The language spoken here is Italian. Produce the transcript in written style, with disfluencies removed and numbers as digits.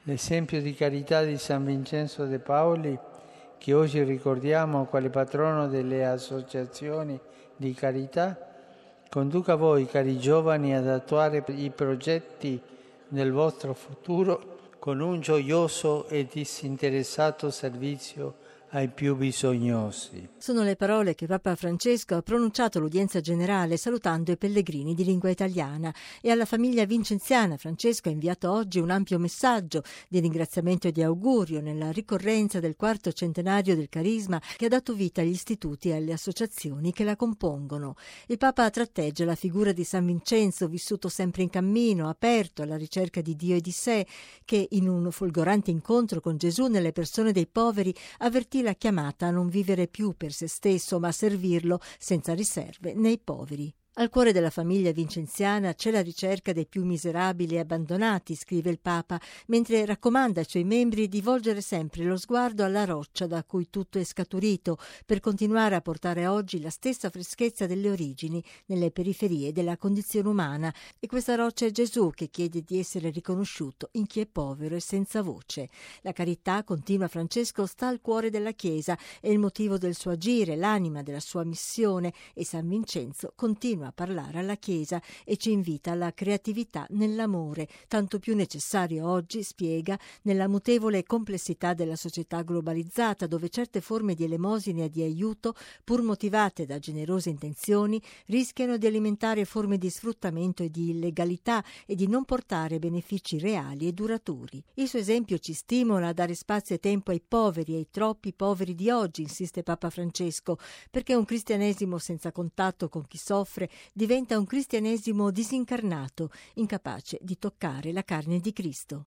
L'esempio di carità di San Vincenzo de Paoli, che oggi ricordiamo quale patrono delle associazioni di carità, conduca voi, cari giovani, ad attuare i progetti del vostro futuro con un gioioso e disinteressato servizio ai più bisognosi. Sono le parole che Papa Francesco ha pronunciato all'udienza generale salutando i pellegrini di lingua italiana, e alla famiglia vincenziana Francesco ha inviato oggi un ampio messaggio di ringraziamento e di augurio nella ricorrenza del 4° centenario del Carisma che ha dato vita agli istituti e alle associazioni che la compongono. Il Papa tratteggia la figura di San Vincenzo, vissuto sempre in cammino, aperto alla ricerca di Dio e di sé, che in un folgorante incontro con Gesù nelle persone dei poveri avvertì la chiamata a non vivere più per se stesso, ma a servirlo senza riserve nei poveri. Al cuore della famiglia vincenziana c'è la ricerca dei più miserabili e abbandonati, scrive il Papa, mentre raccomanda ai suoi membri di volgere sempre lo sguardo alla roccia da cui tutto è scaturito, per continuare a portare oggi la stessa freschezza delle origini nelle periferie della condizione umana. E questa roccia è Gesù, che chiede di essere riconosciuto in chi è povero e senza voce. La carità, continua Francesco, sta al cuore della Chiesa, è il motivo del suo agire, l'anima della sua missione, e San Vincenzo continua a parlare alla Chiesa e ci invita alla creatività nell'amore, tanto più necessario oggi, spiega, nella mutevole complessità della società globalizzata, dove certe forme di elemosina e di aiuto, pur motivate da generose intenzioni, rischiano di alimentare forme di sfruttamento e di illegalità e di non portare benefici reali e duraturi. Il suo esempio ci stimola a dare spazio e tempo ai poveri, ai troppi poveri di oggi, insiste Papa Francesco, perché un cristianesimo senza contatto con chi soffre diventa un cristianesimo disincarnato, incapace di toccare la carne di Cristo.